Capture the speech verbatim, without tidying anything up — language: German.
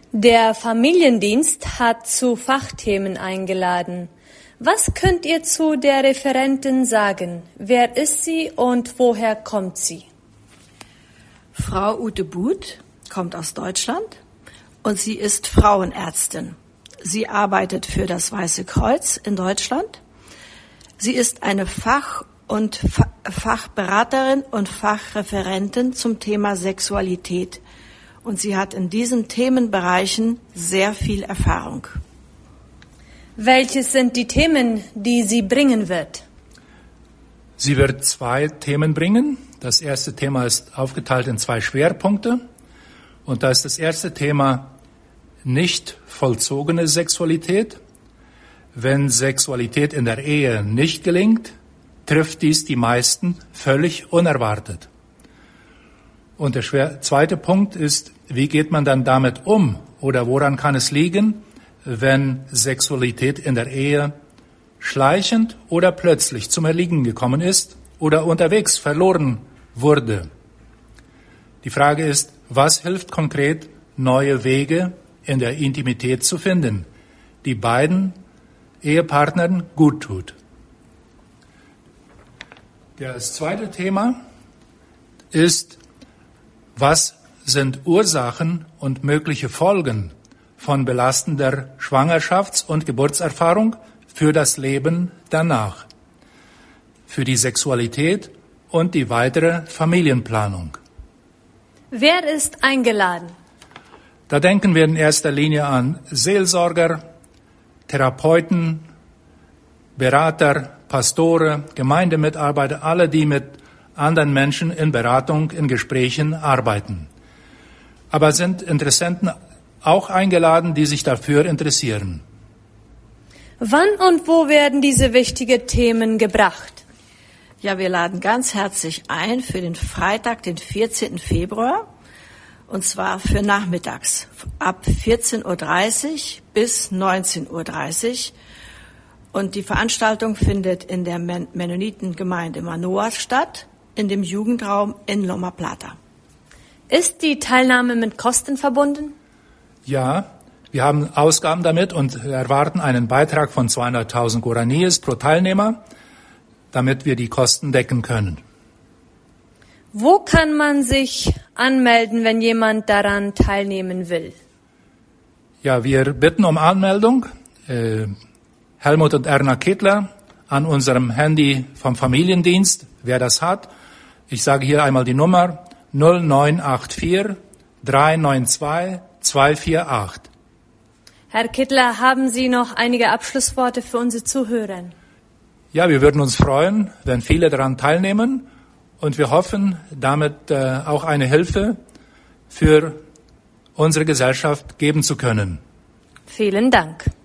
Der Familiendienst hat zu Fachthemen eingeladen. Was könnt ihr zu der Referentin sagen? Wer ist sie und woher kommt sie? Frau Ute Buth kommt aus Deutschland und sie ist Frauenärztin. Sie arbeitet für das Weiße Kreuz in Deutschland. Sie ist eine Fach- und Fa- Fachberaterin und Fachreferentin zum Thema Sexualität. Und sie hat in diesen Themenbereichen sehr viel Erfahrung. Welches sind die Themen, die sie bringen wird? Sie wird zwei Themen bringen. Das erste Thema ist aufgeteilt in zwei Schwerpunkte. Und da ist das erste Thema nicht vollzogene Sexualität. Wenn Sexualität in der Ehe nicht gelingt, trifft dies die meisten völlig unerwartet. Und der schwer, zweite Punkt ist, wie geht man dann damit um oder woran kann es liegen, wenn Sexualität in der Ehe schleichend oder plötzlich zum Erliegen gekommen ist oder unterwegs verloren wurde. Die Frage ist, was hilft konkret, neue Wege in der Intimität zu finden, die beiden Ehepartnern gut tut. Das zweite Thema ist, was sind Ursachen und mögliche Folgen von belastender Schwangerschafts- und Geburtserfahrung für das Leben danach, für die Sexualität und die weitere Familienplanung. Wer ist eingeladen? Da denken wir in erster Linie an Seelsorger, Therapeuten, Berater, Pastore, Gemeindemitarbeiter, alle, die mit anderen Menschen in Beratung, in Gesprächen arbeiten. Aber sind Interessenten auch eingeladen, die sich dafür interessieren. Wann und wo werden diese wichtigen Themen gebracht? Ja, wir laden ganz herzlich ein für den Freitag, den vierzehnten Februar, und zwar für nachmittags ab vierzehn Uhr dreißig bis neunzehn Uhr dreißig. Und die Veranstaltung findet in der Mennonitengemeinde Manoa statt, in dem Jugendraum in Loma Plata. Ist die Teilnahme mit Kosten verbunden? Ja, wir haben Ausgaben damit und erwarten einen Beitrag von zweihunderttausend Guaraníes pro Teilnehmer, damit wir die Kosten decken können. Wo kann man sich anmelden, wenn jemand daran teilnehmen will? Ja, wir bitten um Anmeldung. Äh, Helmut und Erna Kittler an unserem Handy vom Familiendienst, wer das hat. Ich sage hier einmal die Nummer null neun acht vier drei neun zwei zwei vier acht. Herr Kittler, haben Sie noch einige Abschlussworte für unsere Zuhörer? Ja, wir würden uns freuen, wenn viele daran teilnehmen und wir hoffen, damit äh, auch eine Hilfe für unsere Gesellschaft geben zu können. Vielen Dank.